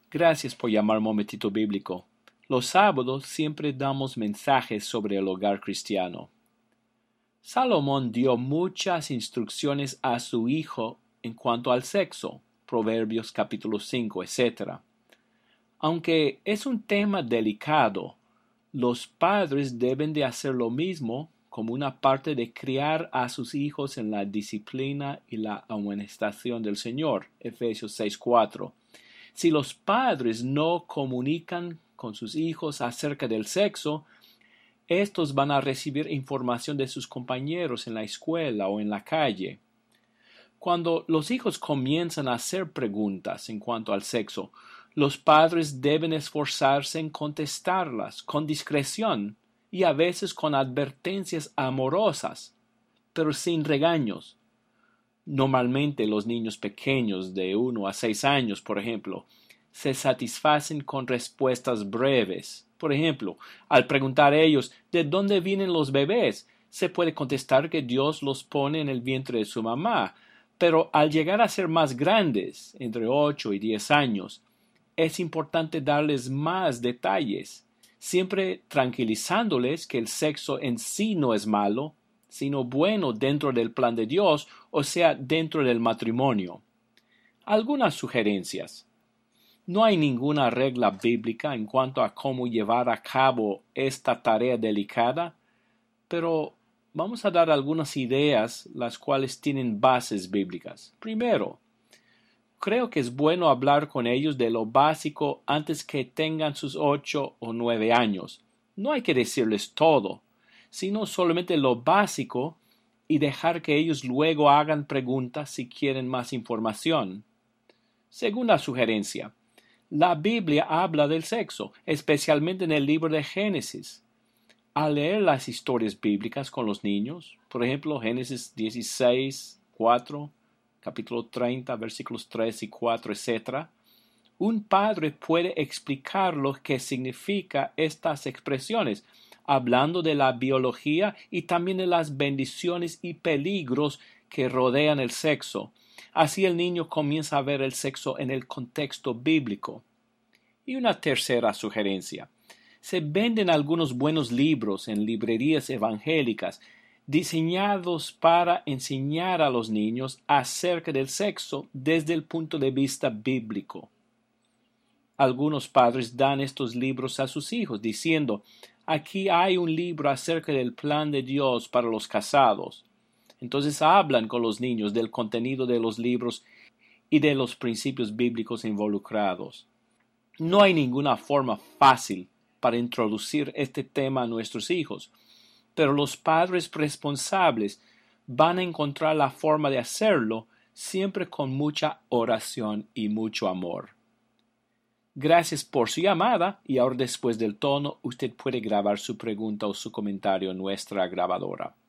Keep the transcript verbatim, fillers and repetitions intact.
Gracias por llamar Momentito Bíblico. Los sábados siempre damos mensajes sobre el hogar cristiano. Salomón dio muchas instrucciones a su hijo en cuanto al sexo, Proverbios capítulo cinco, etcétera. Aunque es un tema delicado, los padres deben de hacer lo mismo como una parte de criar a sus hijos en la disciplina y la amonestación del Señor, Efesios seis, cuatro. Si los padres no comunican con sus hijos acerca del sexo, estos van a recibir información de sus compañeros en la escuela o en la calle. Cuando los hijos comienzan a hacer preguntas en cuanto al sexo, los padres deben esforzarse en contestarlas con discreción y a veces con advertencias amorosas, pero sin regaños. Normalmente los niños pequeños de uno a seis años, por ejemplo, se satisfacen con respuestas breves. Por ejemplo, al preguntar a ellos ¿de dónde vienen los bebés?, se puede contestar que Dios los pone en el vientre de su mamá, pero al llegar a ser más grandes, entre ocho y diez años, es importante darles más detalles, siempre tranquilizándoles que el sexo en sí no es malo, sino bueno dentro del plan de Dios, o sea, dentro del matrimonio. Algunas sugerencias. No hay ninguna regla bíblica en cuanto a cómo llevar a cabo esta tarea delicada, pero vamos a dar algunas ideas las cuales tienen bases bíblicas. Primero, creo que es bueno hablar con ellos de lo básico antes que tengan sus ocho o nueve años. No hay que decirles todo, sino solamente lo básico y dejar que ellos luego hagan preguntas si quieren más información. Segunda sugerencia. La Biblia habla del sexo, especialmente en el libro de Génesis. Al leer las historias bíblicas con los niños, por ejemplo, Génesis dieciséis, cuatro, capítulo treinta, versículos tres y cuatro, etcétera, un padre puede explicar lo que significa estas expresiones, hablando de la biología y también de las bendiciones y peligros que rodean el sexo. Así el niño comienza a ver el sexo en el contexto bíblico. Y una tercera sugerencia. Se venden algunos buenos libros en librerías evangélicas diseñados para enseñar a los niños acerca del sexo desde el punto de vista bíblico. Algunos padres dan estos libros a sus hijos diciendo, aquí hay un libro acerca del plan de Dios para los casados. Entonces hablan con los niños del contenido de los libros y de los principios bíblicos involucrados. No hay ninguna forma fácil para introducir este tema a nuestros hijos, pero los padres responsables van a encontrar la forma de hacerlo siempre con mucha oración y mucho amor. Gracias por su llamada y ahora después del tono usted puede grabar su pregunta o su comentario en nuestra grabadora.